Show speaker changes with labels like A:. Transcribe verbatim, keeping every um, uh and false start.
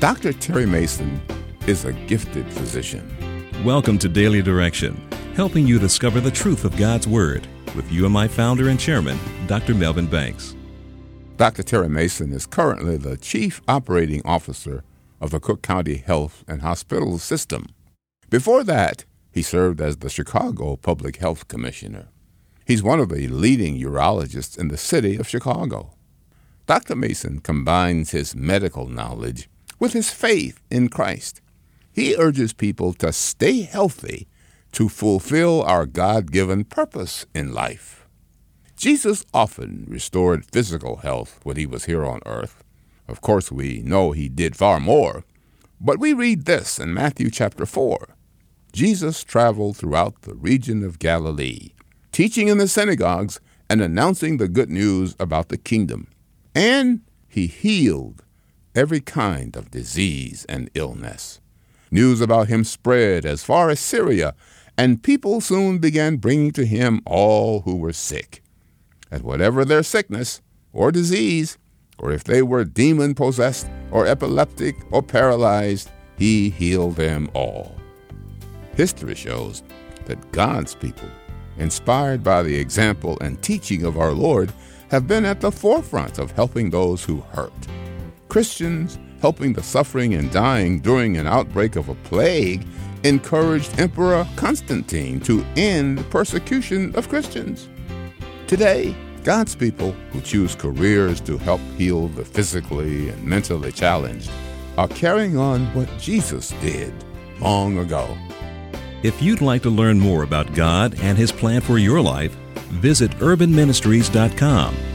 A: Doctor Terry Mason is a gifted physician.
B: Welcome to Daily Direction, helping you discover the truth of God's Word with U M I founder and chairman, Doctor Melvin Banks.
A: Doctor Terry Mason is currently the Chief Operating Officer of the Cook County Health and Hospital System. Before that, he served as the Chicago Public Health Commissioner. He's one of the leading urologists in the city of Chicago. Doctor Mason combines his medical knowledge with his faith in Christ. He urges people to stay healthy to fulfill our God-given purpose in life. Jesus often restored physical health when he was here on earth. Of course, we know he did far more, but we read this in Matthew chapter four. Jesus traveled throughout the region of Galilee, teaching in the synagogues and announcing the good news about the kingdom. And he healed every kind of disease and illness. News about him spread as far as Syria, and people soon began bringing to him all who were sick. And whatever their sickness or disease, or if they were demon-possessed or epileptic or paralyzed, he healed them all. History shows that God's people, inspired by the example and teaching of our Lord, have been at the forefront of helping those who hurt. Christians helping the suffering and dying during an outbreak of a plague encouraged Emperor Constantine to end persecution of Christians. Today, God's people who choose careers to help heal the physically and mentally challenged are carrying on what Jesus did long ago.
B: If you'd like to learn more about God and His plan for your life, visit urban ministries dot com.